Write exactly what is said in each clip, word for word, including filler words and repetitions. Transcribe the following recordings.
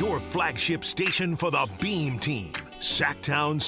your flagship station for the Beam Team, Sacktown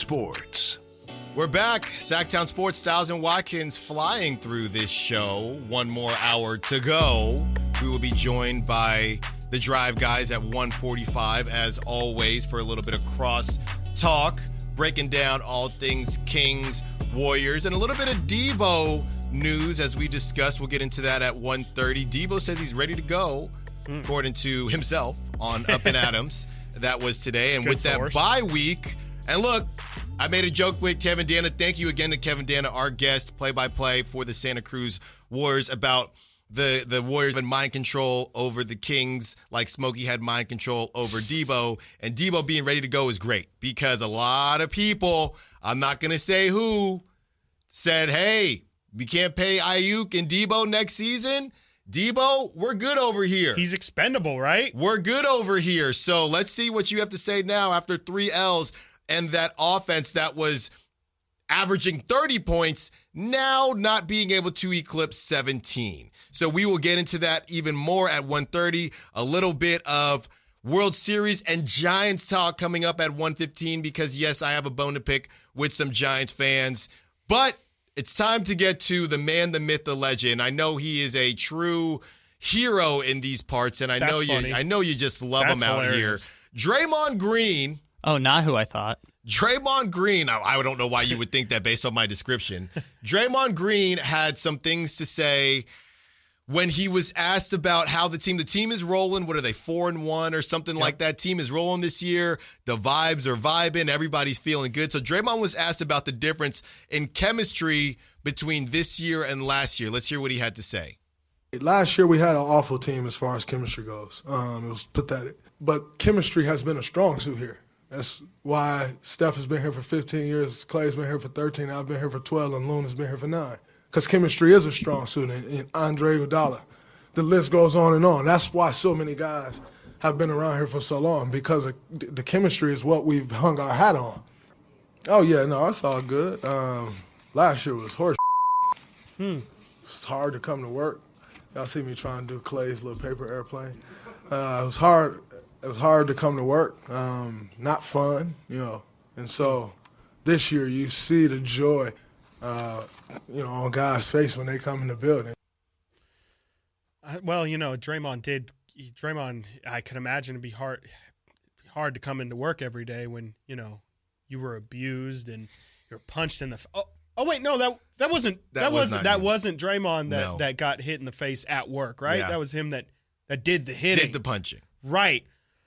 Sports. We're back. Sacktown Sports, Styles and Watkins flying through this show. One more hour to go. We will be joined by the Drive guys at one forty-five, as always, for a little bit of cross talk, breaking down all things Kings, Warriors, and a little bit of Debo news as we discuss. We'll get into that at one thirty. Debo says he's ready to go, mm. according to himself on Up and Adams. That was today. And Good with source. that bye week, and look, I made a joke with Kevin Dana. Thank you again to Kevin Dana, our guest, play-by-play for the Santa Cruz Warriors, about the, the Warriors having mind control over the Kings like Smokey had mind control over Debo. And Debo being ready to go is great because a lot of people, I'm not going to say who, said, hey, we can't pay Ayuk and Debo next season. Debo, we're good over here. He's expendable, right? We're good over here. So let's see what you have to say now after three L's and that offense that was averaging thirty points, now not being able to eclipse seventeen. So we will get into that even more at one thirty. A little bit of World Series and Giants talk coming up at one fifteen because, yes, I have a bone to pick with some Giants fans. But it's time to get to the man, the myth, the legend. I know he is a true hero in these parts, and I That's know you funny. I know you just love That's him out hilarious. here. Draymond Green. Oh, not who I thought. Draymond Green, I, I don't know why you would think that based on my description. Draymond Green had some things to say when he was asked about how the team, the team is rolling. What are they, four and one or something Yep. like that? Team is rolling this year. The vibes are vibing. Everybody's feeling good. So Draymond was asked about the difference in chemistry between this year and last year. Let's hear what he had to say. Last year we had an awful team as far as chemistry goes. Um, it was pathetic. But chemistry has been a strong suit here. That's why Steph has been here for fifteen years, Clay's been here for thirteen, I've been here for twelve, and Luna's been here for nine. Because chemistry is a strong suit, and, and Andre Iguodala. The list goes on and on. That's why so many guys have been around here for so long, because of, the chemistry is what we've hung our hat on. Oh, yeah, no, it's all good. Um, last year was horse hmm. It's hard to come to work. Y'all see me trying to do Clay's little paper airplane. Uh, it was hard. It was hard to come to work. Um, not fun, you know. And so this year you see the joy, uh, you know, on guys' face when they come in the building. Uh, well, you know, Draymond did. He, Draymond, I can imagine it'd be hard, hard to come into work every day when you know you were abused and you're punched in the. F- oh, oh wait, no, that that wasn't that, That was wasn't not that him. wasn't Draymond that, No. that got hit in the face at work, right? Yeah. That was him that that did the hitting, Did the punching. right?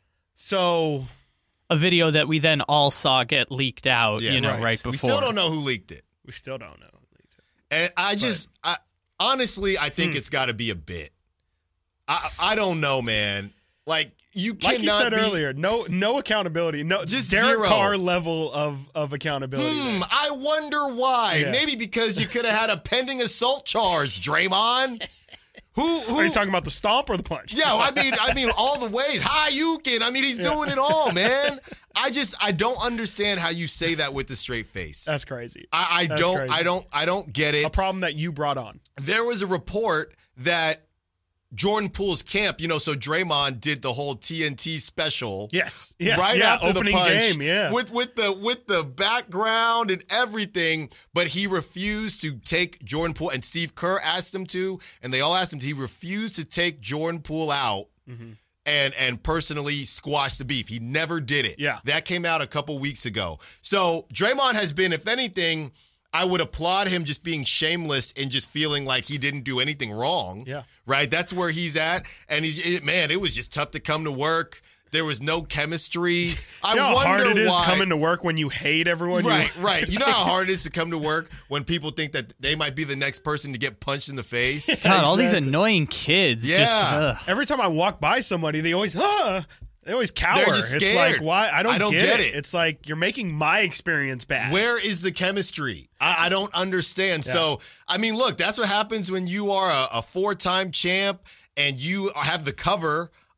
So A video that we then all saw get leaked out, Yes. you know, Right. right, before. We still don't know who leaked it. we still don't know. And I just, I, honestly, I think Hmm. it's got to be a bit. I I don't know, man. Like, you cannot Like you said be, earlier, no no accountability, no Just Derek zero. Carr level of of accountability. Hmm, there. I wonder why. Yeah. Maybe because you could have had a pending assault charge, Draymond. Who, who? Are you talking about the stomp or the punch? Yeah, I mean, I mean, all the ways. Hi, Yukin. I mean, he's doing it all, man. I just, I don't understand how you say that with a straight face. That's crazy. I, I That's don't, crazy. I don't, I don't get it. A problem that you brought on. There was a report that Jordan Poole's camp, you know, so Draymond did the whole T N T special. Yes. Yes. Right yeah. after Opening the punch, game. Yeah. with with the with the background and everything, but he refused to take Jordan Poole, and Steve Kerr asked him to, and they all asked him to. He refused to take Jordan Poole out Mm-hmm. and and personally squash the beef. He never did it. Yeah. That came out a couple weeks ago. So Draymond has been, if anything, I would applaud him just being shameless and just feeling like he didn't do anything wrong. Yeah. Right? That's where he's at. And he's, it, man, it was just tough to come to work. There was no chemistry. I You know how wonder hard it is why. coming to work when you hate everyone. Right, You- right. You know how hard it is to come to work when people think that they might be the next person to get punched in the face? God, all these Exactly. annoying kids. Yeah. Just, ugh. Every time I walk by somebody, they always, huh? They always cower. They're just It's scared. like, why? I don't, I don't get, get it. it. It's like you're making my experience bad. Where is the chemistry? I, I don't understand. So, I mean, look, that's what happens when you are a, a four-time champ and you have the cover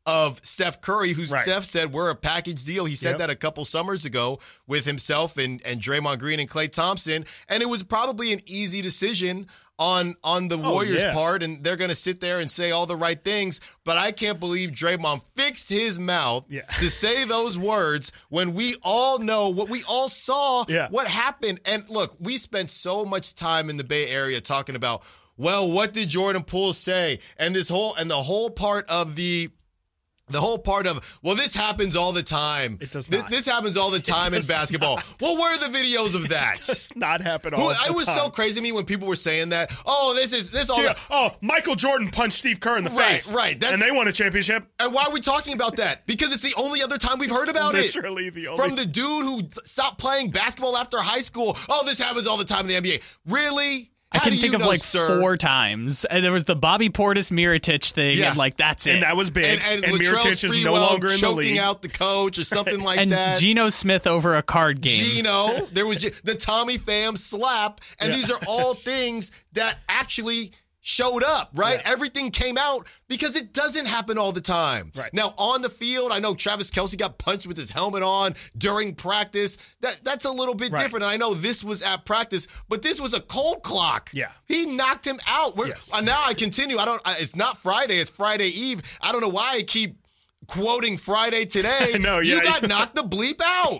of Steph Curry, who Right. Steph said we're a package deal. He said Yep. that a couple summers ago with himself and, and Draymond Green and Klay Thompson. And it was probably an easy decision on, on the Oh, Warriors' yeah. part, and they're going to sit there and say all the right things. But I can't believe Draymond fixed his mouth Yeah. to say those words when we all know what we all saw, Yeah. what happened. And look, we spent so much time in the Bay Area talking about, well, what did Jordan Poole say? And this whole and the whole part of the the whole part of, well, this happens all the time. It does Thi- not. This happens all the time in does basketball. not. Well, where are the videos of that? Does not happen all Who- the it was time. so crazy to me when people were saying that. Oh, this is this all. Yeah. the- Oh, Michael Jordan punched Steve Kerr in the Right, face. right. That's- And they won a championship. And why are we talking about that? Because it's the only other time we've heard about it. Literally the only. From the dude who th- stopped playing basketball after high school. Oh, this happens all the time in the N B A. Really? I How can do think you of know, like sir? four times. And there was the Bobby Portis Mirotic thing, Yeah. and like that's it. and that was big. And, and, and Latrell Mirotic is no Sprewell longer in the choking league. out the coach or something like and that. Geno Smith over a card game. Gino, there was ju- the Tommy Pham slap, and Yeah. these are all things that actually showed up, right? Yeah. Everything came out because it doesn't happen all the time. Right. Now, on the field, I know Travis Kelce got punched with his helmet on during practice. That That's a little bit Right. different. I know this was at practice, but this was a cold clock. Yeah. He knocked him out. We're, Yes. uh, now I continue. I don't. I, it's not Friday. It's Friday Eve. I don't know why I keep quoting Friday today. I know, You yeah. got knocked the bleep out.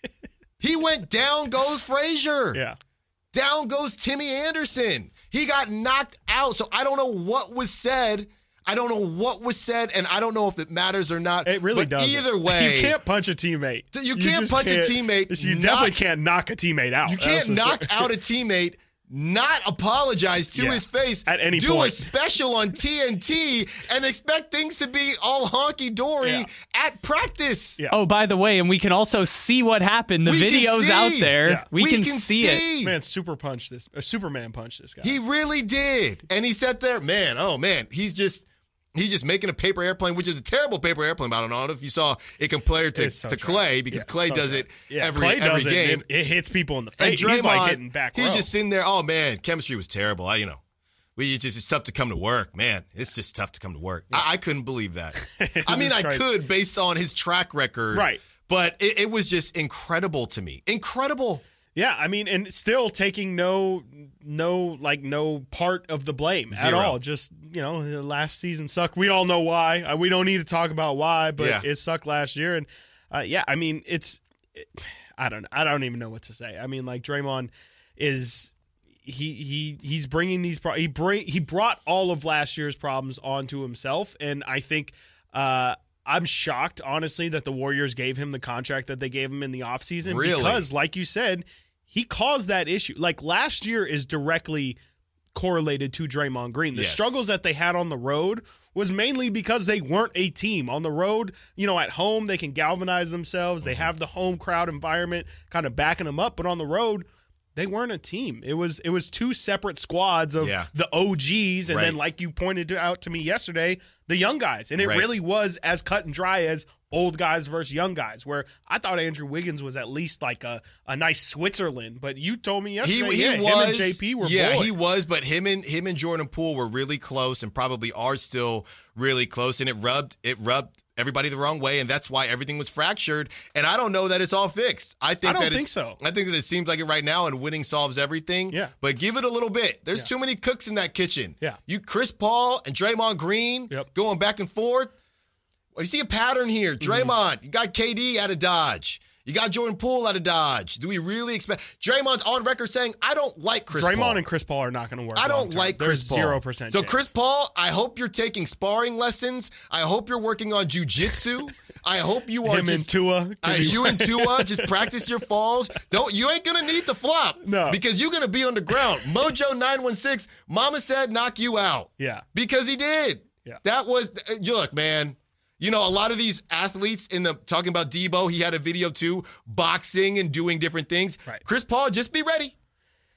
He went down goes Frazier. Yeah. Down goes Timmy Anderson. He got knocked out. So I don't know what was said. I don't know what was said, and I don't know if it matters or not. It really but does. either way, you can't punch a teammate. You can't just punch a can't- teammate, You knock- definitely can't knock a teammate out. you That's can't for knock sure. out a teammate, not apologize to Yeah. his face, At any do a point. special on T N T, and expect things to be all honky dory Yeah. at practice. Yeah. Oh, by the way, and we can also see what happened. The We can video's see. out there. Yeah. We, can, see, it. Man, super punch this. Uh, Superman punched this guy. He really did. And he sat there, man, oh man, he's just he's just making a paper airplane, which is a terrible paper airplane. I don't know if you saw it compared to, It's so to trash. Clay, because Yeah, Clay so does trash. it Yeah, every, Clay every does it, game. It, it hits people in the And face. Draymond, He's like getting back he's row. just sitting there, oh man, chemistry was terrible. I, you know, we it's just it's tough to come to work, man. It's just tough to come to work. I, I couldn't believe that. I mean, was I crazy. could based on his track record. Right. But it, it was just incredible to me. Incredible. Yeah, I mean, and still taking no, no, like no part of the blame at Zero. all. Just you know, the last season sucked. We all know why. Uh, we don't need to talk about why, but Yeah. it sucked last year. And uh, yeah, I mean, it's, it, I don't, I don't even know what to say. I mean, like Draymond is. He he he's bringing these pro- he bring he brought all of last year's problems onto himself, and I think uh, I'm shocked honestly that the Warriors gave him the contract that they gave him in the offseason Really? because like you said, he caused that issue. Like last year is directly correlated to Draymond Green. The Yes. struggles that they had on the road was mainly because they weren't a team. On the road, you know, at home they can galvanize themselves. They have the home crowd environment kind of backing them up, but on the road they weren't a team. It was it was two separate squads of Yeah. the O Gs and Right. then like you pointed out to me yesterday, the young guys. And it Right. really was as cut and dry as old guys versus young guys, where I thought Andrew Wiggins was at least like a, a nice Switzerland, but you told me He, yesterday he yeah, was, him and J P were yeah, boys. he was, but him and him and Jordan Poole were really close, and probably are still really close. And it rubbed it rubbed everybody the wrong way, and that's why everything was fractured. And I don't know that it's all fixed. I think I don't that think it's- so. I think that it seems like it right now, and winning solves everything. Yeah. But give it a little bit. There's Yeah. too many cooks in that kitchen. Yeah. You, Chris Paul and Draymond Green, Yep. going back and forth. Well, you see a pattern here. Mm-hmm. Draymond, you got K D out of Dodge. You got Jordan Poole out of Dodge. Do we really expect? Draymond's on record saying, I don't like Chris Draymond Paul. and Chris Paul are not going to work. I don't long-term. like There's Chris Paul. Zero percent. So Chris Paul, I hope you're taking sparring lessons. I hope you're working on jujitsu. I hope you are him just and Tua. uh, you and Tua just practice your falls. Don't you ain't gonna need to flop. No. Because you're gonna be on the ground. Mojo nine one six, Mama said knock you out. Yeah. Because he did. Yeah. That was uh, you look, man. You know, a lot of these athletes in the talking about Debo, he had a video too, boxing and doing different things. Right. Chris Paul, just be ready.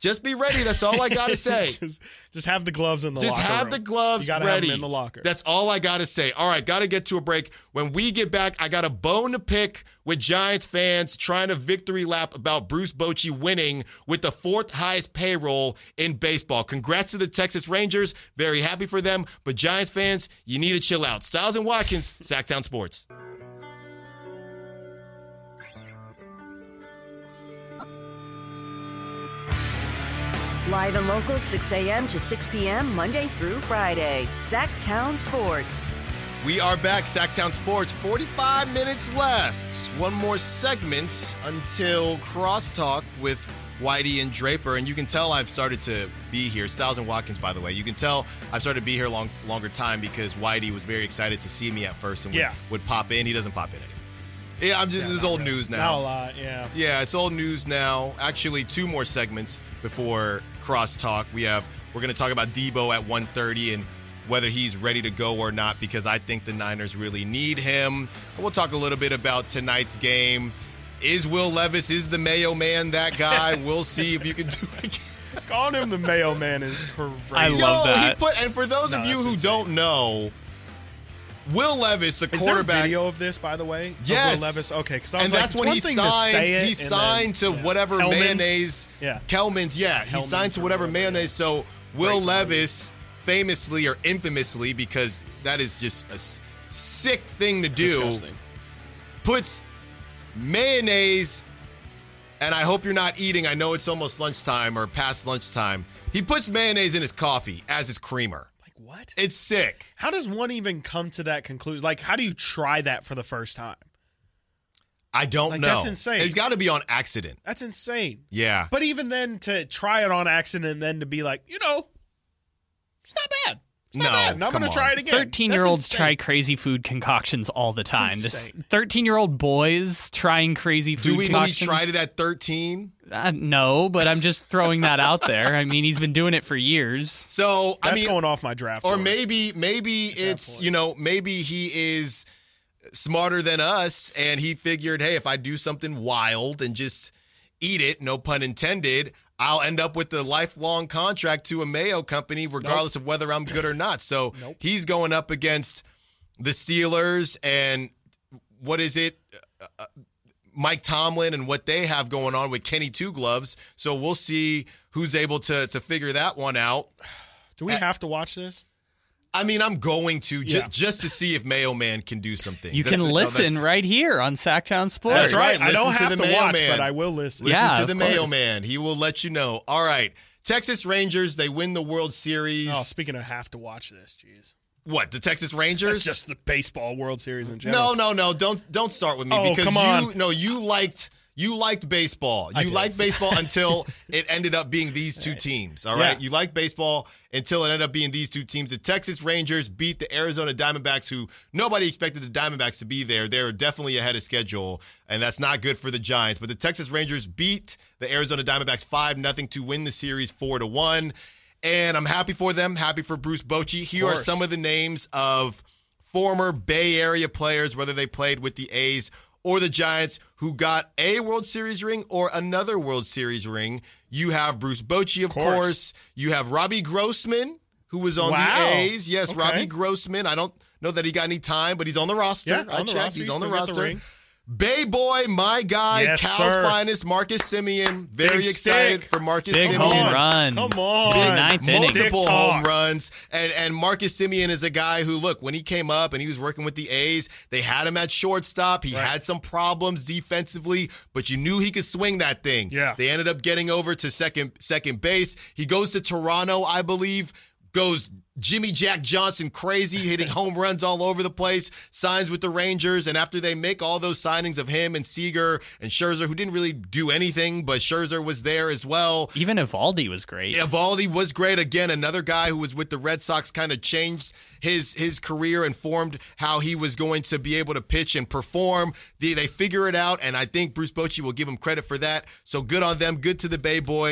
Just be ready. That's all I got to say. just, just have the gloves in the Just locker have room. the gloves you gotta ready. Have them in the locker. That's all I got to say. All right, got to get to a break. When we get back, I got a bone to pick with Giants fans trying to victory lap about Bruce Bochy winning with the fourth highest payroll in baseball. Congrats to the Texas Rangers. Very happy for them. But Giants fans, you need to chill out. Styles and Watkins, Sacktown Sports. Live and local, six a.m. to six p.m. Monday through Friday. Sacktown Sports. We are back, Sacktown Sports. forty-five minutes left. One more segment until Crosstalk with Whitey and Draper. And you can tell I've started to be here. Styles and Watkins, by the way. You can tell I've started to be here long longer time because Whitey was very excited to see me at first and would, Yeah. would pop in. He doesn't pop in anymore. Yeah, I'm just, Yeah, this is not old really. news now. Not a lot, yeah. Yeah, it's old news now. Actually, two more segments before Crosstalk. We have, we're going to talk about Debo at one thirty and whether he's ready to go or not, because I think the Niners really need him. And we'll talk a little bit about tonight's game. Is Will Levis, is the Mayo Man that guy? We'll see if you can do it. Calling him the Mayo Man is crazy. I love Yo, that. He put, and for those No, of you that's who insane. don't know, Will Levis, the Is quarterback. there a video of this, by the way? Of Yes. Will Levis? Okay, because I was And like, that's it's when one he thing to signed. say it He and signed then, to yeah. whatever Hellman's. mayonnaise. Yeah. Kelman's. Yeah, he Hellman's signed to or whatever whatever, mayonnaise. yeah. So Will Great Levis, famously or infamously, because that is just a s- sick thing to do, Disgusting. puts mayonnaise. And I hope you're not eating. I know it's almost lunchtime or past lunchtime. He puts mayonnaise in his coffee as his creamer. Like, what? It's sick. How does one even come to that conclusion? Like, how do you try that for the first time? I don't Like, know. that's insane. It's got to be on accident. That's insane. Yeah. But even then, to try it on accident and then to be like, you know, it's not bad. It's not No, bad. I'm come going to try on. it again. thirteen-year-olds That's try insane. crazy food concoctions all the time. This insane. thirteen-year-old boys trying crazy food Do we know he concoctions. tried it at thirteen? Uh, no, but I'm just throwing that out there. I mean, he's been doing it for years. So, I That's mean, going off my draft. or board. maybe maybe it's, point. you know, maybe he is smarter than us and he figured, hey, if I do something wild and just eat it, no pun intended, I'll end up with the lifelong contract to a Mayo company regardless of whether I'm good or not. So Nope. he's going up against the Steelers and what is it? Uh, Mike Tomlin and what they have going on with Kenny Two Gloves. So we'll see who's able to to figure that one out. Do we have to watch this? I mean, I'm going to just Yeah. just to see if Mayo Man can do something. You That's can the- no, listen that's- right here on Sacktown Sports. That's right. right. I don't Listen to have the to Mayo watch, Man. but I will listen. Listen Yeah, to of the Mayo course. Man. He will let you know. All right. Texas Rangers, they win the World Series. Oh, speaking of have to watch this, jeez. What, the Texas Rangers? Just the baseball World Series in general. no, no, no. Don't don't start with me Oh, because come you on. no, you liked you liked baseball. I You did. liked baseball until it ended up being these two teams. All right. Yeah. You liked baseball until it ended up being these two teams. The Texas Rangers beat the Arizona Diamondbacks, who nobody expected the Diamondbacks to be there. They were definitely ahead of schedule, and that's not good for the Giants. But the Texas Rangers beat the Arizona Diamondbacks five nothing to win the series four to one. And I'm happy for them, happy for Bruce Bochy. Here are course. some of the names of former Bay Area players, whether they played with the A's or the Giants, who got a World Series ring or another World Series ring. You have Bruce Bochy, of Course. course. You have Robbie Grossman, who was on Wow. the A's. Yes, Okay. Robbie Grossman. I don't know that he got any time, but he's on the roster. Yeah, I on the checked. roster. He's He on the still got the roster. ring. Bay Boy, my guy, Yes, Cal's sir. finest, Marcus Simeon. Very Big excited stick. for Marcus Big Simeon. home run. Come on. Big ninth inning. Multiple Stick home talk. runs. And and Marcus Simeon is a guy who, look, when he came up and he was working with the A's, they had him at shortstop. He Right. had some problems defensively, but you knew he could swing that thing. Yeah. They ended up getting over to second second base. He goes to Toronto, I believe, goes Jimmy Jack Johnson crazy, hitting home runs all over the place, signs with the Rangers, and after they make all those signings of him and Seager and Scherzer, who didn't really do anything, but Scherzer was there as well. Even Evaldi was great. Evaldi was great. Again, another guy who was with the Red Sox, kind of changed his his career and formed how he was going to be able to pitch and perform. They, they figure it out, and I think Bruce Bochy will give him credit for that. So good on them. Good to the Bay Boy.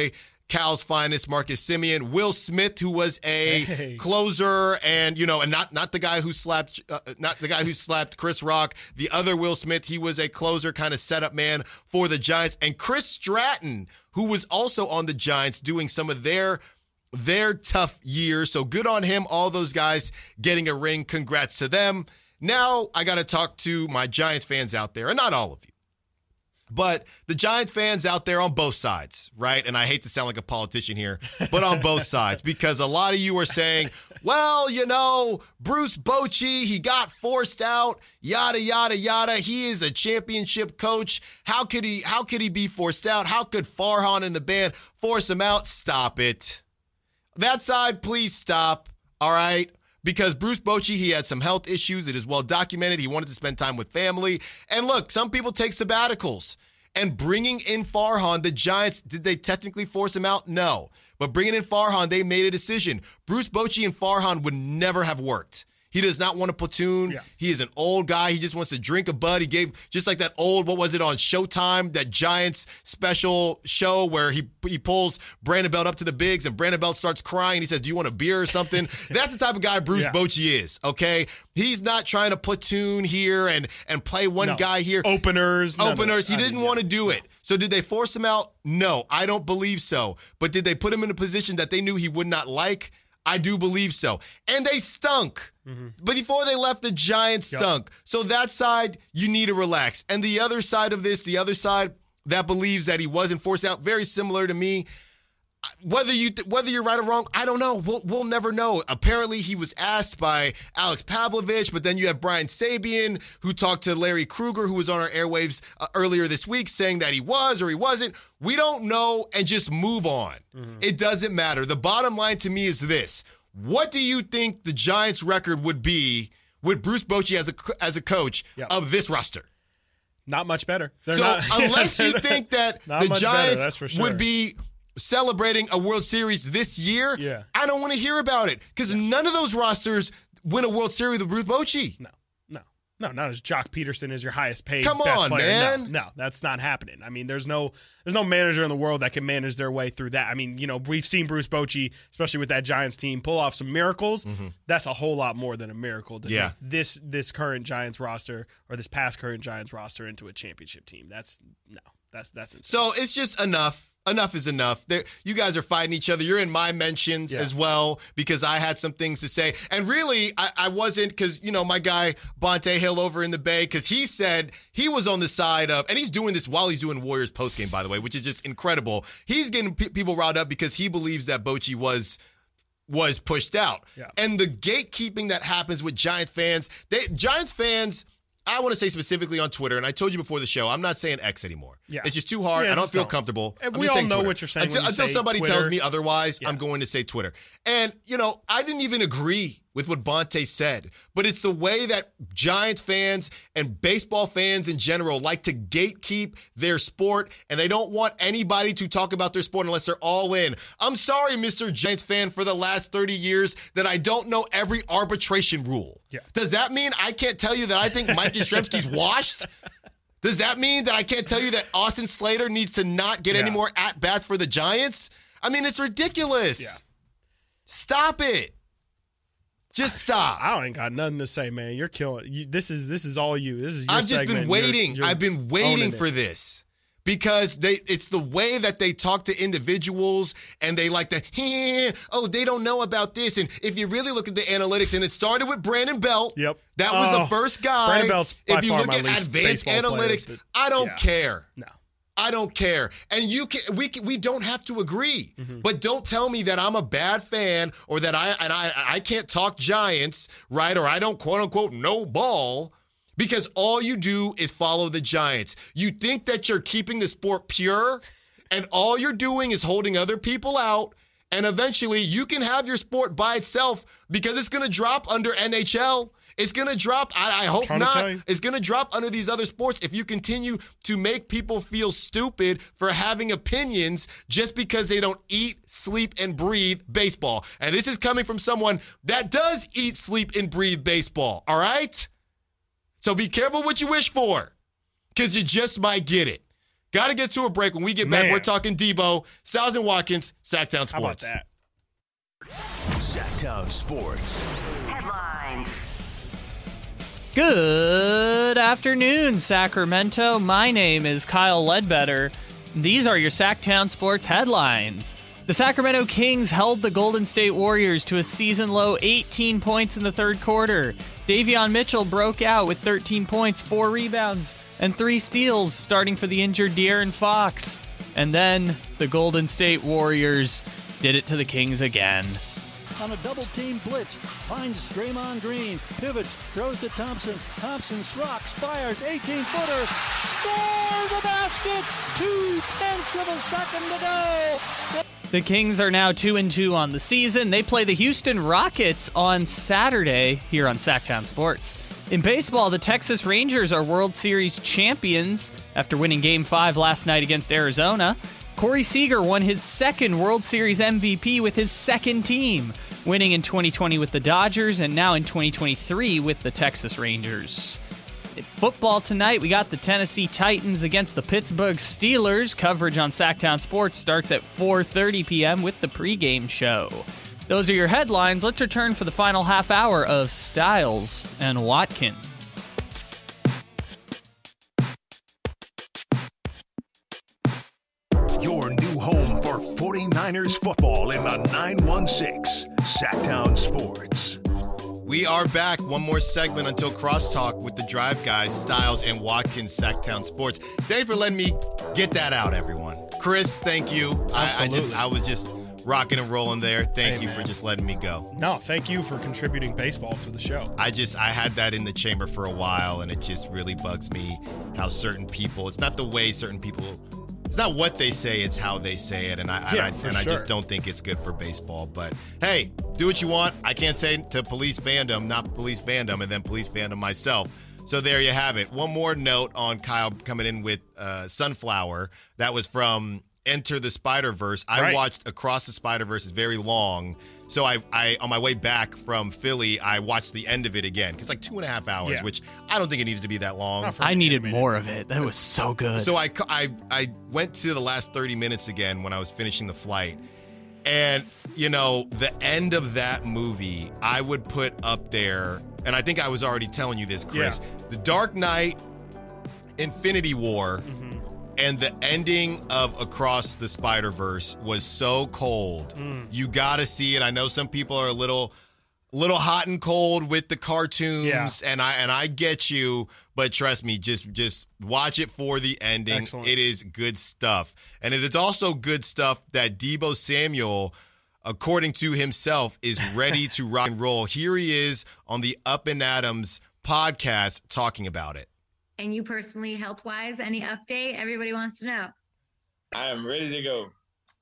Cal's finest, Marcus Semien, Will Smith, who was a Hey. closer, and you know, and not not the guy who slapped, uh, not the guy who slapped Chris Rock. The other Will Smith, he was a closer, kind of setup man for the Giants, and Chris Stratton, who was also on the Giants, doing some of their their tough years. So good on him. All those guys getting a ring. Congrats to them. Now I got to talk to my Giants fans out there, and not all of you, but the Giants fans out there on both sides, right? And I hate to sound like a politician here, but on both sides, because a lot of you are saying, well, you know, Bruce Bochy, he got forced out, yada, yada, yada. He is a championship coach. How could he, how could he be forced out? How could Farhan and the band force him out? Stop it. That side, please stop, all right? Because Bruce Bochy, he had some health issues. It is well documented. He wanted to spend time with family. And look, some people take sabbaticals. And bringing in Farhan, the Giants, did they technically force him out? No. But bringing in Farhan, they made a decision. Bruce Bochy and Farhan would never have worked. He does not want a platoon. Yeah. He is an old guy. He just wants to drink a bud. He gave, just like that old, what was it, on Showtime, that Giants special show where he he pulls Brandon Belt up to the bigs and Brandon Belt starts crying. He says, do you want a beer or something? That's the type of guy Bruce Yeah. Bochy is, okay? He's not trying to platoon here and, and play one No. guy here. Openers. none of Openers. that. He I didn't mean, want to yeah. do it. So did they force him out? No, I don't believe so. But did they put him in a position that they knew he would not like? I do believe so. And they stunk. Mm-hmm. But before they left, the Giants Yep. stunk. So that side, you need to relax. And the other side of this, the other side that believes that he wasn't forced out, very similar to me. Whether you th- whether you're right or wrong, I don't know. We'll we'll never know. Apparently, he was asked by Alex Pavlovich, but then you have Brian Sabian, who talked to Larry Krueger, who was on our airwaves uh, earlier this week, saying that he was or he wasn't. We don't know, and just move on. Mm-hmm. It doesn't matter. The bottom line to me is this: what do you think the Giants' record would be with Bruce Bochy as a as a coach Yep. of this roster? Not much better. They're So not, unless you think that Not the much better, Giants that's for sure. would be celebrating a World Series this year, Yeah. I don't want to hear about it, because none of those rosters win a World Series with Bruce Bochy. No, no, no, not as Jock Peterson is your highest paid. Come best on, player. man. No, no, that's not happening. I mean, there's no, there's no manager in the world that can manage their way through that. I mean, you know, we've seen Bruce Bochy, especially with that Giants team, pull off some miracles. Mm-hmm. That's a whole lot more than a miracle to Yeah. make this this current Giants roster or this past current Giants roster into a championship team. That's no, that's that's insane. So it's just enough. Enough is enough. There, you guys are fighting each other. You're in my mentions Yeah. as well, because I had some things to say. And really, I, I wasn't, because, you know, my guy Bonte Hill over in the Bay, because he said he was on the side of, and he's doing this while he's doing Warriors postgame, by the way, which is just incredible. He's getting pe- people riled up because he believes that Bochy was was pushed out. Yeah. And the gatekeeping that happens with Giants fans, they Giants fans, I want to say specifically on Twitter, and I told you before the show, I'm not saying X anymore. Yeah. It's just too hard. Yeah, I don't just feel don't. comfortable. And I'm we just all saying know Twitter. what you're saying Until, when you until say somebody Twitter. tells me otherwise, Yeah. I'm going to say Twitter. And, you know, I didn't even agree with what Bonte said, but it's the way that Giants fans and baseball fans in general like to gatekeep their sport, and they don't want anybody to talk about their sport unless they're all in. I'm sorry, Mister Giants fan, for the last thirty years that I don't know every arbitration rule. Yeah. Does that mean I can't tell you that I think Mike Yastrzemski's washed? Does that mean that I can't tell you that Austin Slater needs to not get Yeah. any more at-bats for the Giants? I mean, it's ridiculous. Yeah. Stop it. Just stop. I don't ain't got nothing to say, man. You're killing. You, this is this is all you. This is your I've just segment. been You're- waiting. you're I've been waiting owning for it. this. Because they, it's the way that they talk to individuals, and they like to, "Heh, oh, they don't know about this." And if you really look at the analytics, and it started with Brandon Belt. Yep. That was Oh, the first guy. Brandon Belt's by if you far look my at least advanced baseball player, analytics, but- I don't yeah. care. No. I don't care. And you can we can, we don't have to agree. Mm-hmm. But don't tell me that I'm a bad fan, or that I and I I can't talk Giants, right? Or I don't quote unquote know ball, because all you do is follow the Giants. You think that you're keeping the sport pure, and all you're doing is holding other people out, and eventually you can have your sport by itself, because it's going to drop under N H L. It's going to drop, I, I hope Trying to not. tell you. It's going to drop under these other sports if you continue to make people feel stupid for having opinions just because they don't eat, sleep, and breathe baseball. And this is coming from someone that does eat, sleep, and breathe baseball, all right? So be careful what you wish for, because you just might get it. Got to get to a break. When we get back, Man. we're talking Debo, Styles and Watkins, Sacktown Sports. How about that? Sacktown Sports. Headlines. Good afternoon, Sacramento. My name is Kyle Ledbetter. These are your Sacktown Sports headlines. The Sacramento Kings held the Golden State Warriors to a season-low eighteen points in the third quarter. Davion Mitchell broke out with thirteen points, four rebounds, and three steals, starting for the injured De'Aaron Fox. And then the Golden State Warriors did it to the Kings again. On a double-team blitz, finds Draymond Green, pivots, throws to Thompson. Thompson rocks, fires, eighteen-footer, score the basket! Two-tenths of a second to go! The Kings are now two and two on the season. They play the Houston Rockets on Saturday here on Sacktown Sports. In baseball, the Texas Rangers are World Series champions after winning Game five last night against Arizona. Corey Seager won his second World Series M V P with his second team, winning in twenty twenty with the Dodgers and now in twenty twenty-three with the Texas Rangers. In football tonight, we got the Tennessee Titans against the Pittsburgh Steelers. Coverage on Sacktown Sports starts at four thirty p.m. with the pregame show. Those are your headlines. Let's return for the final half hour of Styles and Watkins. Your new home for forty-niners football in the nine one six Sacktown Sports. We are back. One more segment until crosstalk with the Drive Guys, Styles and Watkins, Sacktown Sports. Thanks for letting me get that out, everyone. Chris, thank you. I, I just I was just rocking and rolling there. Thank Hey, you man. for just letting me go. No, thank you for contributing baseball to the show. I just I had that in the chamber for a while, and it just really bugs me how certain people. It's not the way certain people. It's not what they say, it's how they say it, and I Yeah, and, I, for and I sure. just don't think it's good for baseball. But hey, do what you want. I can't say to police fandom, not police fandom, and then police fandom myself. So there you have it. One more note on Kyle coming in with uh, Sunflower. That was from Enter the Spider-Verse. I Right. watched Across the Spider-Verse. It's very long. So I, I, on my way back from Philly, I watched the end of it again. It's like two and a half hours, Yeah. which I don't think it needed to be that long. Not for I me, needed mean, more of it. That was so good. So I, I, I went to the last thirty minutes again when I was finishing the flight. And, you know, the end of that movie, I would put up there, and I think I was already telling you this, Chris, Yeah. The Dark Knight, Infinity War, Mm-hmm. and the ending of Across the Spider-Verse was so cold. Mm. You got to see it. I know some people are a little little hot and cold with the cartoons, Yeah. and I and I get you, but trust me, just just watch it for the ending. Excellent. It is good stuff. And it is also good stuff that Deebo Samuel, according to himself, is ready to rock and roll. Here he is on the Up and Adams podcast talking about it. And you personally, health wise, any update? Everybody wants to know. I am ready to go.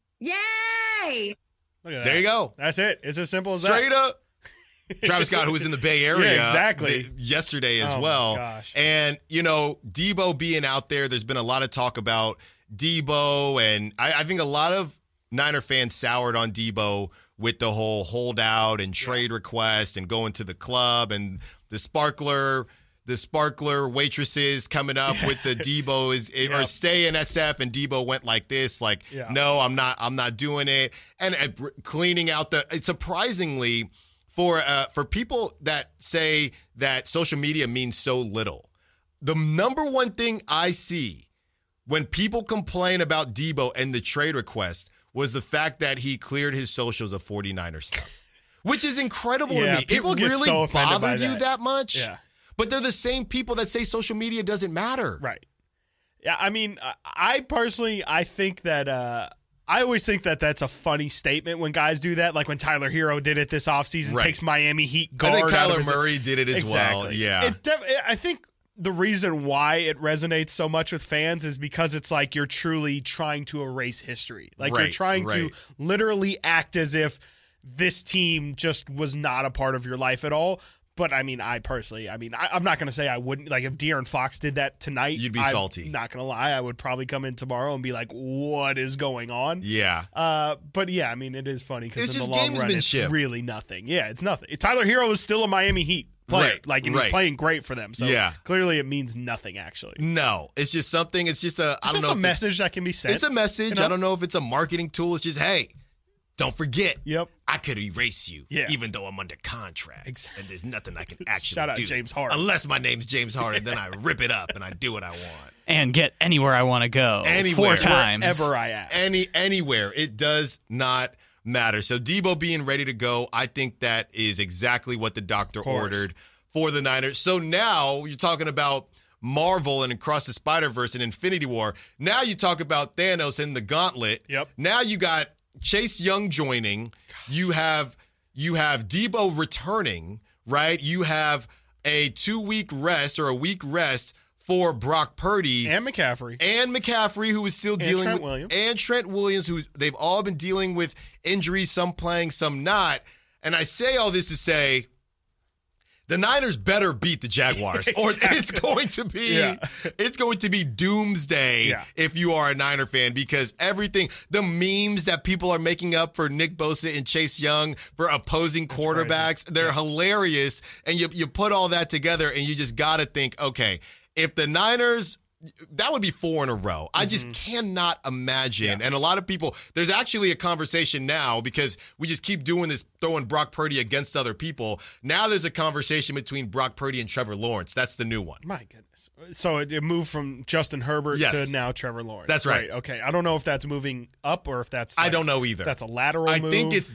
Yay! Look at that. There you go. That's it. It's as simple as Straight that. up. Travis Scott, who was in the Bay Area Yeah, exactly. th- yesterday as Oh, my well. gosh. And, you know, Debo being out there, there's been a lot of talk about Debo, and I, I think a lot of Niner fans soured on Debo with the whole holdout and trade request and going to the club and the sparkler the sparkler waitresses coming up with the Debo is or Yep. stay in S F, and Debo went like this, like, Yeah. no, I'm not I'm not doing it. And uh, cleaning out the it's surprisingly for uh, for people that say that social media means so little. The number one thing I see when people complain about Debo and the trade request was the fact that he cleared his socials of forty-niner stuff, which is incredible Yeah, to me. It people get really so offended by bothered you that. that much? Yeah. But they're the same people that say social media doesn't matter. Right. Yeah, I mean, I- I personally, I think that, uh, I always think that that's a funny statement when guys do that. Like when Tyler Hero did it this offseason, Right. takes Miami Heat I guard think out of Kyler his- Murray did it as exactly. well. Yeah. It def- I think the reason why it resonates so much with fans is because it's like you're truly trying to erase history. Like you're Right, trying to right. literally act as if this team just was not a part of your life at all. But I mean, I personally, I mean, I, I'm not going to say I wouldn't. Like if De'Aaron Fox did that tonight, You'd be I'm salty. Not going to lie, I would probably come in tomorrow and be like, "What is going on?" Yeah. Uh, but yeah, I mean, it is funny because It's in just the long run, it's gamesmanship. really nothing. Yeah, it's nothing. Tyler Hero is still a Miami Heat. player. Right, Like, and right. he's playing great for them. So Yeah. clearly it means nothing, actually. No, it's just something. It's just a. It's I don't just know a if message it's, that can be sent. It's a message. you know? I don't know if it's a marketing tool. It's just, hey, don't forget. Yep. I could erase you, Yeah. even though I'm under contract, Exactly. and there's nothing I can actually Shout out do. James Harden. Unless my name's James Harden, then I rip it up and I do what I want. And get anywhere I want to go. Anywhere. Four times. Wherever I ask. Any anywhere, it does not matter. So Debo being ready to go, I think that is exactly what the doctor ordered for the Niners. So now you're talking about Marvel and Across the Spider-Verse and Infinity War. Now you talk about Thanos and the Gauntlet. Yep. Now you got Chase Young joining. You have you have Debo returning, right? You have a two-week rest or a week rest for Brock Purdy And McCaffrey. and McCaffrey, who is still dealing Trent with, Williams. and Trent Williams, who they've all been dealing with injuries, some playing, some not. And I say all this to say, the Niners better beat the Jaguars, or it's going to be Yeah. it's going to be doomsday Yeah. if you are a Niner fan, because everything, the memes that people are making up for Nick Bosa and Chase Young for opposing quarterbacks, they're hilarious. And you you put all that together, and you just got to think, okay, if the Niners, that would be four in a row. I just cannot imagine. And a lot of people, there's actually a conversation now, because we just keep doing this, throwing Brock Purdy against other people. Now there's a conversation between Brock Purdy and Trevor Lawrence. That's the new one. My goodness. So it, it moved from Justin Herbert Yes. to now Trevor Lawrence. That's right. Okay. I don't know if that's moving up or if that's. I like- don't know either. That's a lateral I move. think it's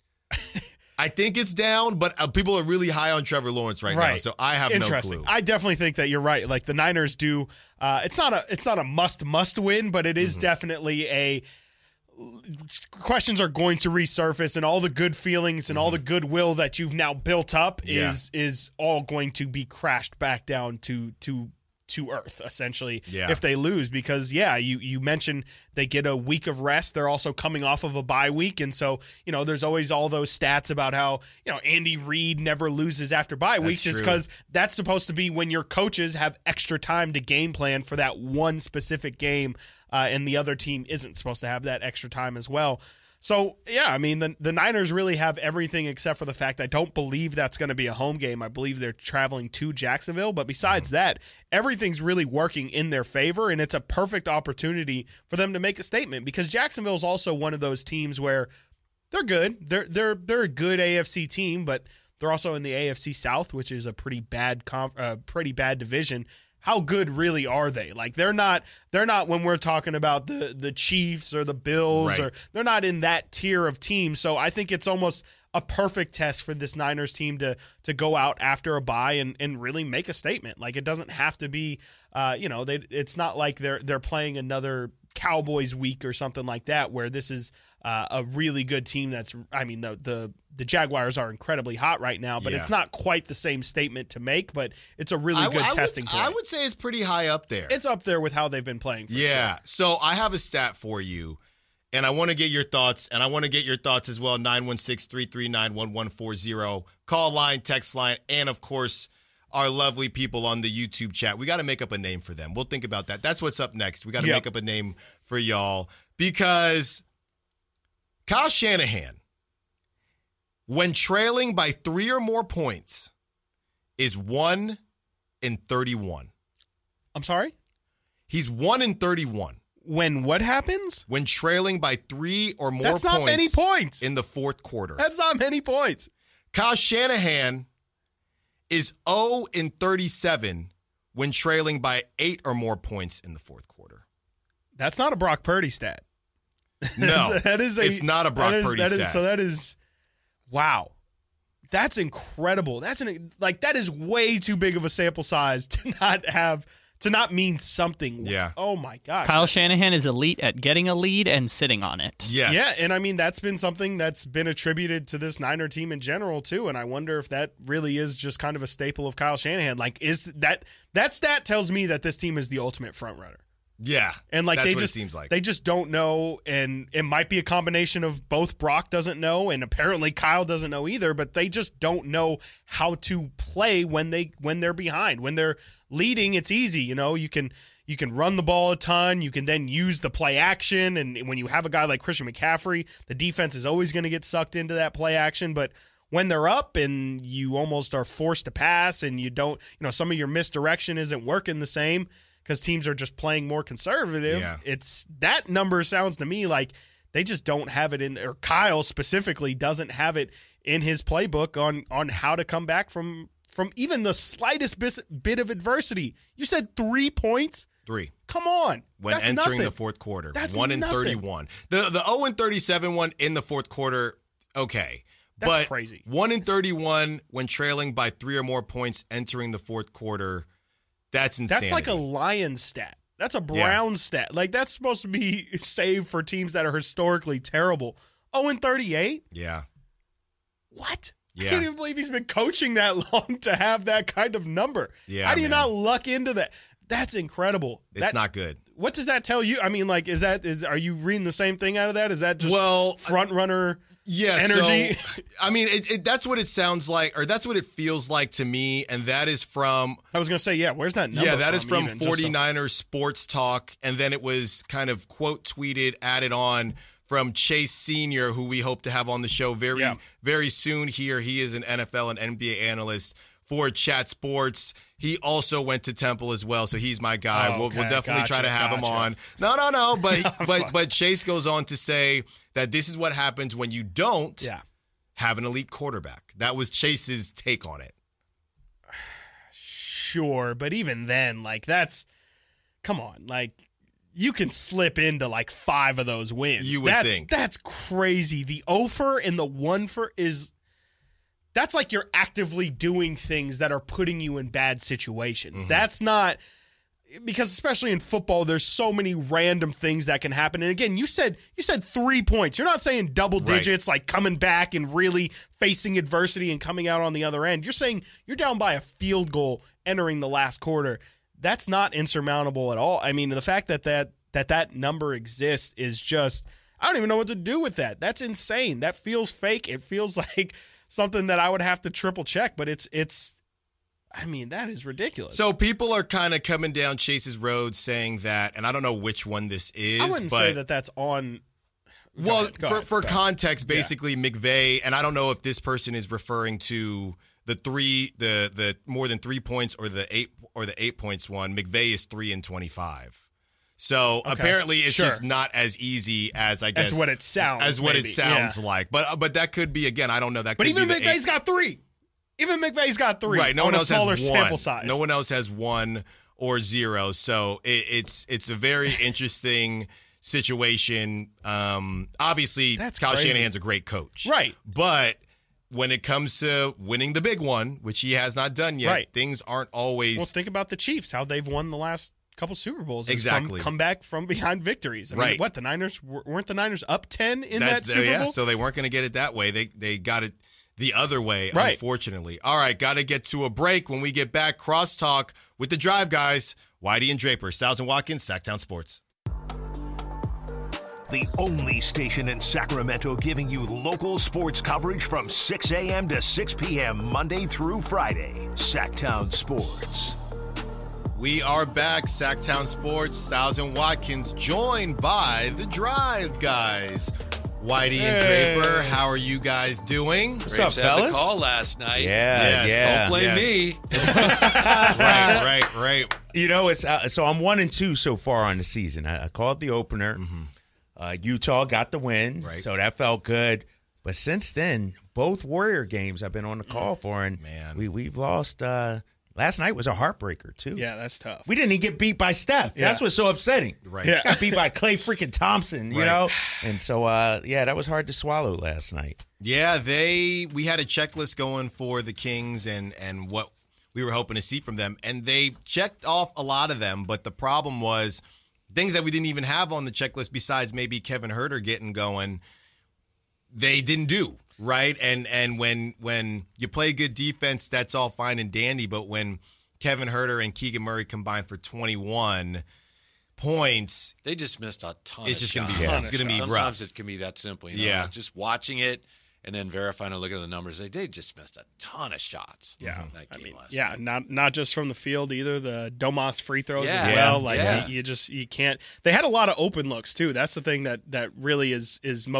I think it's down, but uh, people are really high on Trevor Lawrence right, now, so I have no Interesting. clue. I definitely think that you're right. Like the Niners do. Uh, it's not a. It's not a must must win, but it is Mm-hmm. definitely a. Questions are going to resurface, and all the good feelings and all the goodwill that you've now built up Mm-hmm. Yeah. is is all going to be crashed back down to to to earth, essentially, Yeah. if they lose. Because yeah, you you mentioned they get a week of rest. They're also coming off of a bye week, and so you know there's always all those stats about how you know Andy Reid never loses after bye weeks, just true. because that's supposed to be when your coaches have extra time to game plan for that one specific game, uh, and the other team isn't supposed to have that extra time as well. So, yeah, I mean, the, the Niners really have everything except for the fact I don't believe that's going to be a home game. I believe they're traveling to Jacksonville. But besides that, everything's really working in their favor, and it's a perfect opportunity for them to make a statement, because Jacksonville is also one of those teams where they're good. They're they're they're a good A F C team, but they're also in the A F C South, which is a pretty bad conf- uh, pretty bad division. How good really are they? Like they're not they're not when we're talking about the the Chiefs or the Bills, Right. or they're not in that tier of teams. So I think it's almost a perfect test for this Niners team to to go out after a bye and, and really make a statement. Like it doesn't have to be uh, you know, they it's not like they're they're playing another Cowboys week or something like that, where this is uh, a really good team. That's, I mean, the the the Jaguars are incredibly hot right now, but Yeah. it's not quite the same statement to make. But it's a really I, good I testing would, point. I would say it's pretty high up there. It's up there with how they've been playing. For Yeah. sure. So I have a stat for you, and I want to get your thoughts, and I want to get your thoughts as well. nine one six, three three nine, one one four zero. Call line, text line, and of course, our lovely people on the YouTube chat. We got to make up a name for them. We'll think about that. That's what's up next. We got to Yep. make up a name for y'all, because Kyle Shanahan, when trailing by three or more points, is one in thirty-one. I'm sorry? He's one in thirty-one. When what happens? When trailing by three or more That's points, not many points. in the fourth quarter. That's not many points. Kyle Shanahan is zero in thirty-seven when trailing by eight or more points in the fourth quarter. That's not a Brock Purdy stat. No, that is a, it's not a Brock that is, Purdy that is- stat. So that is, wow. That's incredible. That's an like that is way too big of a sample size to not have to not mean something. Yeah. Oh my gosh. Kyle Shanahan is elite at getting a lead and sitting on it. Yes. Yeah, and I mean that's been something that's been attributed to this Niner team in general too, and I wonder if that really is just kind of a staple of Kyle Shanahan. Like, is that that stat tells me that this team is the ultimate front runner, yeah. and like That's they what just it seems like. they just don't know, and it might be a combination of both. Brock doesn't know, and apparently Kyle doesn't know either, but they just don't know how to play when they when they're behind. When they're leading, it's easy, you know. You can you can run the ball a ton. You can then use the play action, and when you have a guy like Christian McCaffrey, the defense is always going to get sucked into that play action. But when they're up and you almost are forced to pass and you don't, you know, some of your misdirection isn't working the same because teams are just playing more conservative. Yeah. It's that number sounds to me like they just don't have it in there. Kyle specifically doesn't have it in his playbook on on how to come back from from even the slightest bis- bit of adversity. You said three points? Three. Come on. When That's entering nothing. the fourth quarter. That's one and nothing. thirty-one. The the zero and thirty-seven one in the fourth quarter, okay. That's but crazy. one and thirty-one when trailing by three or more points entering the fourth quarter, that's insanity. That's like a Lions stat. That's a Brown stat. Like, that's supposed to be saved for teams that are historically terrible. oh and thirty-eight? Yeah. What? Yeah. I can't even believe he's been coaching that long to have that kind of number. Yeah, How do you man. not luck into that? That's incredible. It's That- not good. What does that tell you? I mean, like, is that is are you reading the same thing out of that? Is that just Well, front runner Yeah, energy? So, I mean, it, it, that's what it sounds like, or that's what it feels like to me, and that is from I was gonna say, yeah. Where's that number? yeah, that is from even? Just so- forty-niners Sports Talk, and then it was kind of quote tweeted, added on from Chase Senior, who we hope to have on the show very, Yeah. very soon here. He is an N F L and N B A analyst for Chat Sports. He also went to Temple as well, so he's my guy. Oh, we'll, okay. we'll definitely Gotcha, try to have him gotcha. on. No, no, no, but but but Chase goes on to say that this is what happens when you don't Yeah. have an elite quarterback. That was Chase's take on it. Sure, but even then, like, that's come on, like, you can slip into like five of those wins. You would that's, think. That's crazy. The oh for and the one for is that's like you're actively doing things that are putting you in bad situations. Mm-hmm. That's not because especially in football, there's so many random things that can happen. And again, you said you said three points. You're not saying double Right. digits, like coming back and really facing adversity and coming out on the other end. You're saying you're down by a field goal entering the last quarter. That's not insurmountable at all. I mean, the fact that that that, that number exists is just I don't even know what to do with that. That's insane. That feels fake. It feels like something that I would have to triple check, but it's it's I mean, that is ridiculous. So people are kind of coming down Chase's road saying that, and I don't know which one this is. I wouldn't but, say that that's on. Go Well, ahead, go for, ahead, for go ahead. context, basically McVay, and I don't know if this person is referring to the three, the the more than three points or the eight or the eight points one. McVay is three and twenty-five. So Okay, apparently, it's sure. just not as easy as I guess As what it sounds, as what maybe, it sounds yeah. like. But but that could be again. I don't know. That But could even be the McVay's eight. got three. Even McVay's got three. Right. No on one a else smaller has one. sample size. No one else has one or zero. So it, it's it's a very interesting situation. Um, obviously, That's Kyle crazy. Shanahan's a great coach. Right. But when it comes to winning the big one, which he has not done yet, Right. things aren't always. Well, think about the Chiefs, how they've won the last couple Super Bowls. It's Exactly. From, come back from behind victories. I mean, Right. what, the Niners, weren't the Niners up ten in that That's- Super yeah, Bowl? so they weren't going to get it that way. They they got it the other way, Right. unfortunately. All right, got to get to a break. When we get back, crosstalk with the Drive guys, Whitey and Draper, Styles and Watkins, Sacktown Sports. The only station in Sacramento giving you local sports coverage from six a.m. to six p.m. Monday through Friday. Sacktown Sports. We are back, Sacktown Sports, Styles and Watkins, joined by the Drive guys. Whitey Hey. and Draper, how are you guys doing? What's up, fellas? Had the call last night. Yeah, Yes. yeah. Don't blame Yes. me. right, right, right. You know, it's uh, so I'm one and two so far on the season. I, I called the opener. Mm-hmm. Uh, Utah got the win, Right. so that felt good. But since then, both Warrior games I've been on the call for, and Man. we we've lost. Uh, last night was a heartbreaker too. Yeah, that's tough. We didn't even get beat by Steph. Yeah. That's what's so upsetting. Right. Yeah. Got beat by Clay freaking Thompson, you Right. know? And so, uh, yeah, that was hard to swallow last night. Yeah, they we had a checklist going for the Kings and and what we were hoping to see from them, and they checked off a lot of them. But the problem was things that we didn't even have on the checklist, besides maybe Kevin Huerter getting going, they didn't do right. And and when when you play good defense, that's all fine and dandy. But when Kevin Huerter and Keegan Murray combined for twenty-one points, They just missed a ton It's of just gonna shots. be- yeah, it's gonna be Sometimes rough. it can be that simple. You know? Yeah. Like just watching it and then verifying and looking at the numbers, they, they just missed a ton of shots. Yeah, that I game mean, last yeah, night. not not just from the field either. The Domas free throws Yeah. as well. Like Yeah. you, you just you can't. They had a lot of open looks too. That's the thing that that really is is most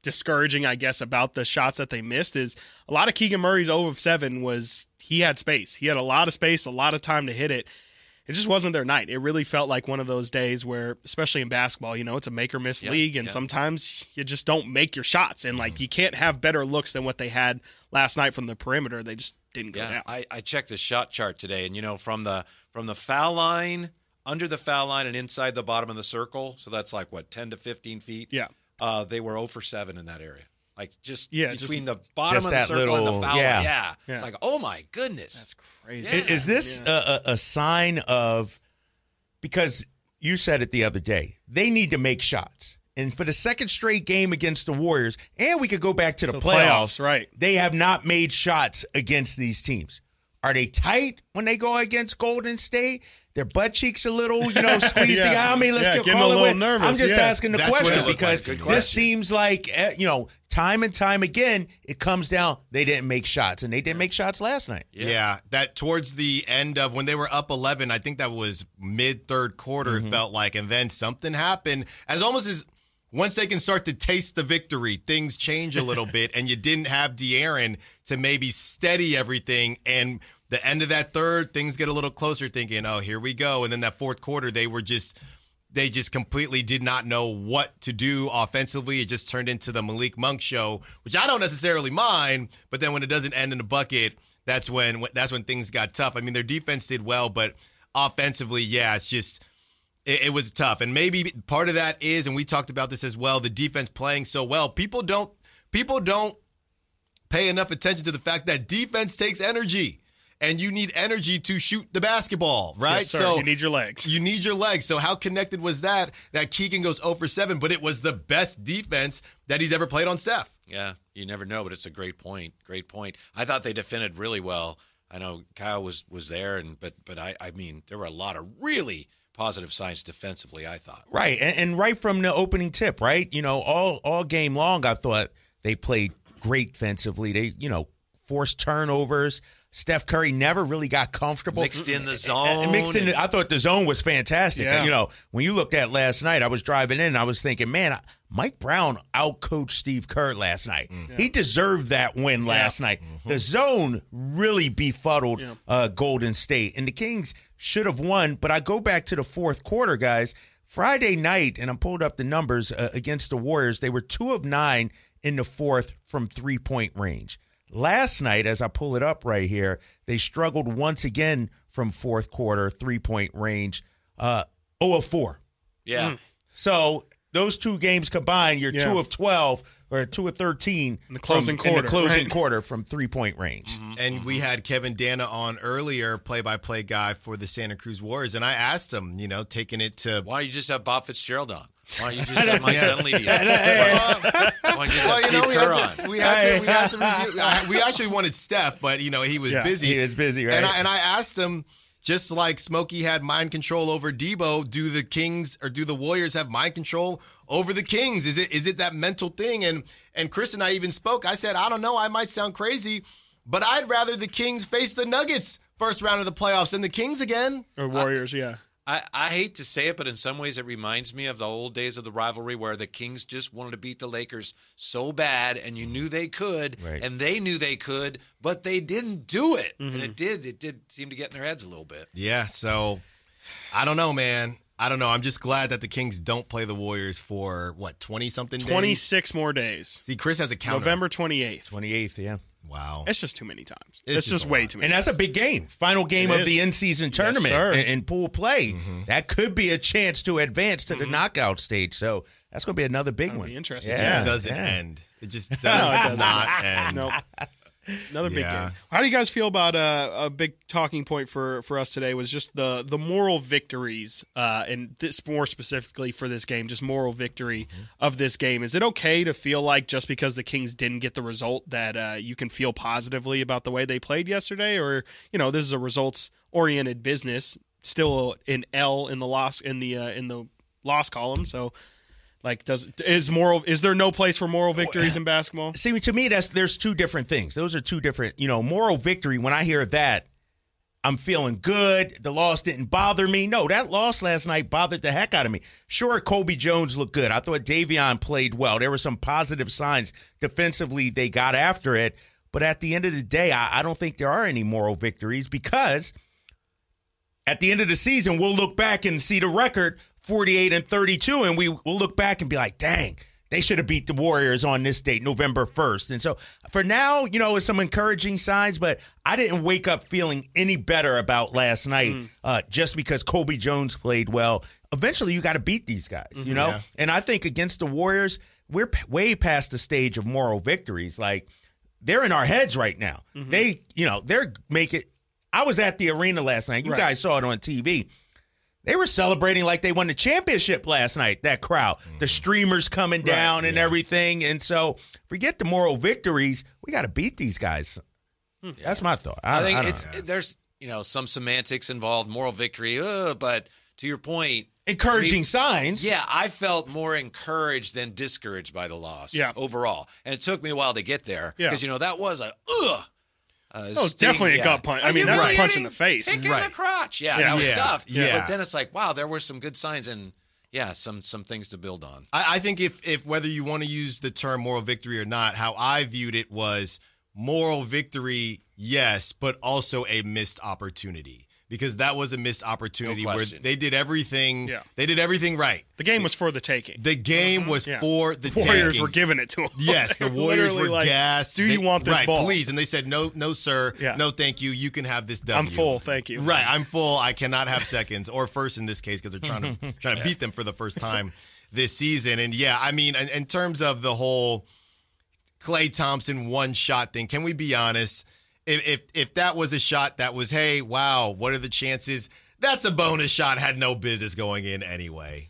discouraging, I guess, about the shots that they missed is a lot of Keegan Murray's zero of seven was he had space. He had a lot of space, a lot of time to hit it. It just wasn't their night. It really felt like one of those days where, especially in basketball, you know, it's a make or miss yeah, league, and yeah. sometimes you just don't make your shots. And, like, you can't have better looks than what they had last night from the perimeter. They just didn't go yeah, down. I, I checked the shot chart today, and, you know, from the from the foul line, under the foul line and inside the bottom of the circle, so that's like, what, ten to fifteen feet? Yeah. Uh, they were zero for seven in that area. Like, just yeah, between just, the bottom just of the that circle little, and the foul yeah. line. Yeah. Yeah. Like, oh, my goodness. That's crazy. Is, is this Yeah. a, a sign of – because you said it the other day, they need to make shots. And for the second straight game against the Warriors, and we could go back to the, The playoffs, playoffs, right. They have not made shots against these teams. Are they tight when they go against Golden State? Their butt cheeks a little, you know, squeezed Yeah. together. I mean, let's Yeah, get getting call a it little what- nervous, I'm just yeah. asking the That's what question it looked like. because Good this question. seems like, eh, you know, time and time again, it comes down, they didn't make shots, and they didn't make shots last night. Yeah. yeah, that towards the end of when they were up eleven, I think that was mid third quarter, Mm-hmm. it felt like. And then something happened as almost as once they can start to taste the victory, things change a little bit. And you didn't have De'Aaron to maybe steady everything. And the end of that third, things get a little closer thinking, oh, here we go. And then that fourth quarter, they were just. They just completely did not know what to do offensively. It just turned into the Malik Monk show, which I don't necessarily mind. But then when it doesn't end in a bucket, that's when that's when things got tough. I mean, their defense did well, but offensively, yeah, it's just it, it was tough. And maybe part of that is, and we talked about this as well, the defense playing so well. People don't people don't pay enough attention to the fact that defense takes energy. And you need energy to shoot the basketball, right? Yes, sir. So you need your legs. You need your legs. So how connected was that? That Keegan goes zero for seven, but it was the best defense that he's ever played on Steph. Yeah, you never know, but it's a great point. Great point. I thought they defended really well. I know Kyle was was there, and but but I I mean there were a lot of really positive signs defensively, I thought. Right, and, and right from the opening tip, right? You know, all all game long, I thought they played great defensively. They, you know, forced turnovers. Steph Curry never really got comfortable. Mixed in the zone. And mixed in, the, I thought the zone was fantastic. Yeah. You know, when you looked at last night, I was driving in, and I was thinking, man, Mike Brown outcoached Steve Kerr last night. Mm. He deserved that win last Yeah. night. Mm-hmm. The zone really befuddled Yeah. uh, Golden State, and the Kings should have won. But I go back to the fourth quarter, guys. Friday night, and I'm pulled up the numbers uh, against the Warriors. They were two of nine in the fourth from three-point range. Last night, as I pull it up right here, they struggled once again from fourth quarter, three-point range, uh, zero of four. Yeah. Mm. So those two games combined, you're Yeah. two of twelve or two of thirteen In the closing from, in quarter, the closing right? quarter from three-point range. Mm-hmm. And we had Kevin Dana on earlier, play-by-play guy for the Santa Cruz Warriors, and I asked him, you know, taking it to Why don't you just have Bob Fitzgerald on? Why don't you just have Mike Yeah. Dunleavy on? Why don't you just have Well, you Steve know, we Kerr had, to, on? we, had to, we had to review. I, we actually wanted Steph, but, you know, he was Yeah, busy. he was busy, right? And I, and I asked him, just like Smokey had mind control over Debo, do the Kings or do the Warriors have mind control over the Kings? Is it is it that mental thing? And and Chris and I even spoke. I said, I don't know. I might sound crazy, but I'd rather the Kings face the Nuggets first round of the playoffs than the Kings again. Or Warriors, yeah. I, I hate to say it, but in some ways it reminds me of the old days of the rivalry where the Kings just wanted to beat the Lakers so bad, and you knew they could, Right. and they knew they could, but they didn't do it. Mm-hmm. And it did. It did seem to get in their heads a little bit. Yeah, so I don't know, man. I don't know. I'm just glad that the Kings don't play the Warriors for, what, twenty-something days? twenty-six more days. See, Chris has a counter. November twenty-eighth. twenty-eighth, yeah. Wow. It's just too many times. It's It's, just just a way lot. too many And that's times. a big game. Final game It of is. the in-season tournament sir. in, in pool play. Mm-hmm. That could be a chance to advance to the Mm-hmm. knockout stage. So that's going to be another big That'll one. be interesting. It Yeah. just doesn't yeah. end. It just does No, it doesn't. not end. Nope. Another big Yeah. game. How do you guys feel about uh, a big talking point for, for us today was just the the moral victories, uh, and this more specifically for this game, just moral victory Mm-hmm. of this game. Is it okay to feel like just because the Kings didn't get the result that uh, you can feel positively about the way they played yesterday, or you know this is a results oriented business, still an L in the loss in the uh, in the loss column, so. Like, does is moral? Is there no place for moral victories in basketball? See, to me, that's there's two different things. Those are two different, you know, moral victory. When I hear that, I'm feeling good. The loss didn't bother me. No, that loss last night bothered the heck out of me. Sure, Kobe Jones looked good. I thought Davion played well. There were some positive signs defensively. They got after it. But at the end of the day, I, I don't think there are any moral victories because at the end of the season, we'll look back and see the record forty-eight and thirty-two, and we will look back and be like, dang, they should have beat the Warriors on this date, November first. And so for now, you know, it's some encouraging signs, but I didn't wake up feeling any better about last night mm. uh, just because Kobe Jones played well. Eventually, you got to beat these guys, mm-hmm. you know? Yeah. And I think against the Warriors, we're p- way past the stage of moral victories. Like, they're in our heads right now. Mm-hmm. They, you know, they're making – I was at the arena last night. You right. guys saw it on T V. They were celebrating like they won the championship last night, that crowd. Mm-hmm. The streamers coming right, down and yeah. everything. And so forget the moral victories. We got to beat these guys. Yeah. That's my thought. I, I think I it's know. There's, you know, some semantics involved, moral victory, uh, but to your point. Encouraging I mean, signs. Yeah, I felt more encouraged than discouraged by the loss yeah. overall. And it took me a while to get there because, yeah. you know, that was a, ugh. Uh, oh, it's definitely yeah. a gut punch. I mean, Are that's really a punch in the face. Kick right. in the crotch. Yeah, yeah. that was yeah. tough. Yeah. But then it's like, wow, there were some good signs and, yeah, some some things to build on. I, I think if, if whether you want to use the term moral victory or not, how I viewed it was moral victory, yes, but also a missed opportunity. Because that was a missed opportunity no where they did everything. Yeah. They did everything right. The game was for the taking. The game was yeah. for the, the Warriors taking. were giving it to them. Yes, the Warriors were like, gassed. Do you they, want this right, ball? Please. And they said, no, no, sir. Yeah. No, thank you. You can have this W. I'm full, thank you. Right, I'm full. I cannot have seconds or first in this case because they're trying to trying to beat them for the first time this season. And yeah, I mean, in, in terms of the whole Klay Thompson one shot thing, can we be honest? If, if if that was a shot that was, hey, wow, what are the chances? That's a bonus shot, had no business going in anyway.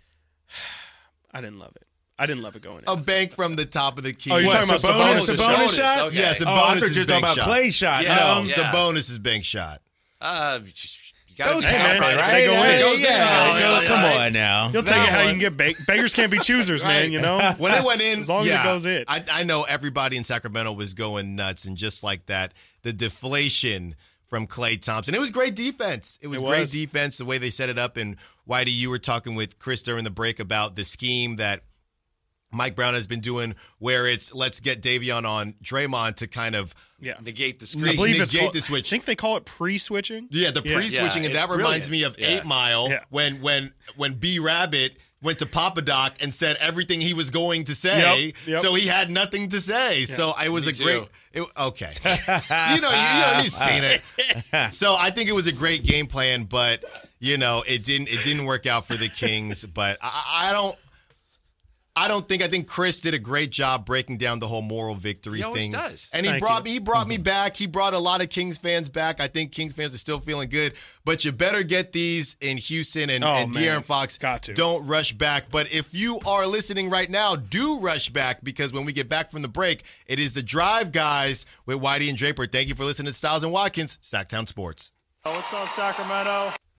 I didn't love it. I didn't love it going in. A bank from the top of the key. Oh, you're What, talking about Sabonis? Sabonis' Sabonis shot? shot? Okay. Yes, a Oh, I bonus thought is you were bank talking about shot. Klay shot. Yeah. No, Um, yeah. Sabonis is bank shot. Uh, you got Those to happen, man. right? They go in. Yeah, It goes in. yeah. Oh, Go- yeah, Come yeah. on now. You'll take That it how one. you can get beg- beggars can't be choosers, man. You know When it went in, as long yeah, as it goes in. I, I know everybody in Sacramento was going nuts, and just like that, the deflation from Klay Thompson. It was great defense. It was It great was. defense, the way they set it up. And Whitey, you were talking with Chris during the break about the scheme that Mike Brown has been doing, where it's let's get Davion on Draymond to kind of yeah. negate the I screen. believe it's called- the switch. I think they call it pre-switching. Yeah, the Yeah. pre-switching, Yeah, and that it's reminds brilliant. me of Yeah. Eight Mile Yeah. when when when B Rabbit went to Papa Doc and said everything he was going to say, Yep, yep. so he had nothing to say. So it was Me a too. great. It, okay, you know, you, you know, you've seen it. So I think it was a great game plan, but you know, it didn't it didn't work out for the Kings. But I, I don't. I don't think I think Chris did a great job breaking down the whole moral victory He always thing. does. And he Thank brought you. me he brought me back. He brought a lot of Kings fans back. I think Kings fans are still feeling good. But you better get these in Houston and, Oh, and man. De'Aaron Fox. Got to. Don't rush back. But if you are listening right now, do rush back, because when we get back from the break, it is the Drive Guys with Whitey and Draper. Thank you for listening to Styles and Watkins, Sacktown Sports. What's up, Sacramento?